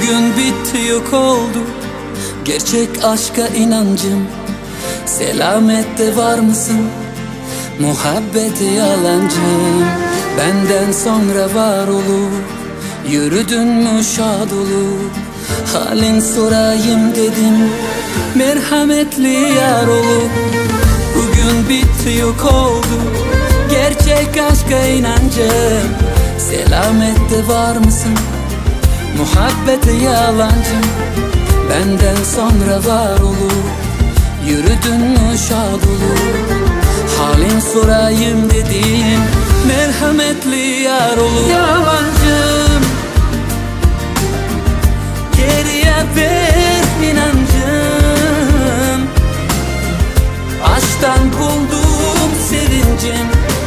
Bugün bitti, yok oldu gerçek aşka inancım. Selamette var mısın? Muhabbeti yalancım. Benden sonra var olup yürüdün mü şad olup? Halin sorayım dedim, merhametli yar olup. Bugün bitti, yok oldu gerçek aşka inancım. Selamette var mısın? Muhabbeti yalancım. Benden sonra var olup yürüdün mü şad olup? Halin sorayım dedim, merhametli yar olup. Yalancım, geriye ver inancım. Aşktan buldum sevincim.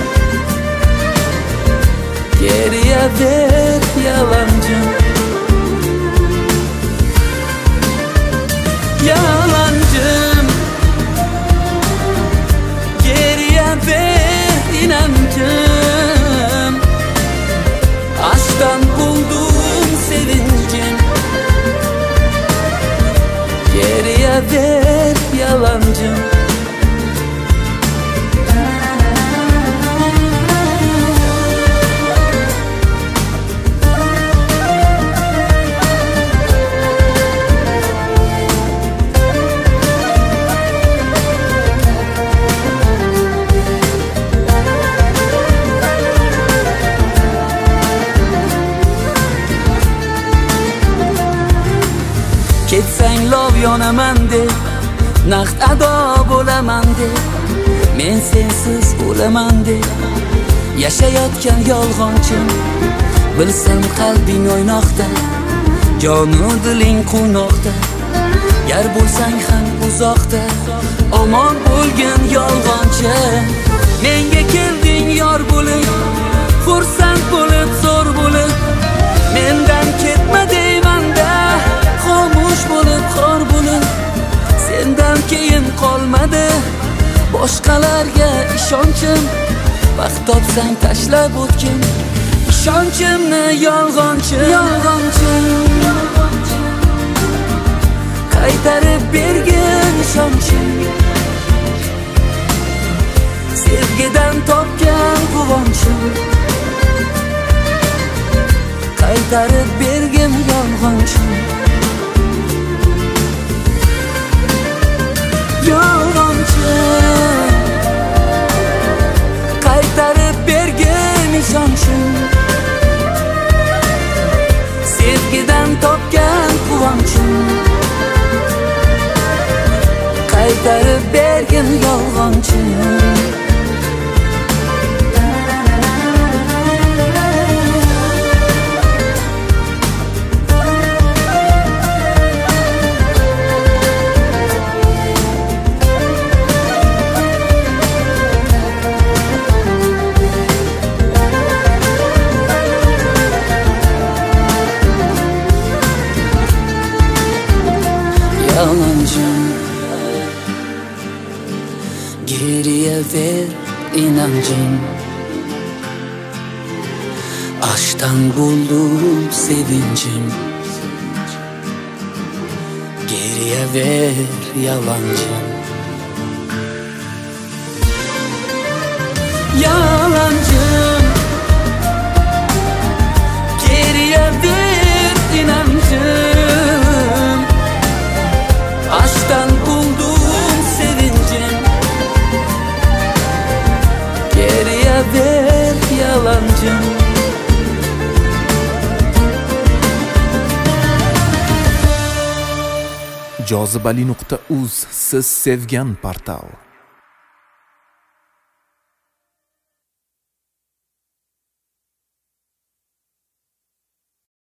Geriye ver yalancım. Yalancım, geriye ver inancım. Aşktan buldum sevincim. Geriye ver yalancım. Ketsang lov yonaman de, naqd ado bo'laman de, men sensiz o'laman de. Yashayotgan yolg'onchim, bilsam qalbing o'ynoqda, jonu diling quvnoqda. Yar bo'lsang ham uzoqda, omon bo'lgin yolg'onchi. Menga kelding yor bo'lib, xursand bo'lib, zo'r bo'lib. Mendan ketma deyman-da, xomush bo'lib, xor bo'lib. Sendan keyin qolmadi boshqalarga ishonchim. Vaqt topsang tashlab o'tgin ishonchimni yolg'onchi. Qaytarib bergin ishonchim. Sevgidan topgan quvonchim. Qaytarib bergin yolg'onchim. Yolg'onchi, qaytarib bergin ishonchim. Sevgidan topgan quvonchim. Qaytarib bergin yolg'onchim. Yalancım, geriye ver inancım. Aşktan buldum sevincim. Geriye ver yalancım. Yalancım, geriye ver inancım. Aşktan buldum sevincim. Geriye ver yalancım. Jozibali.uz siz sevgan portal.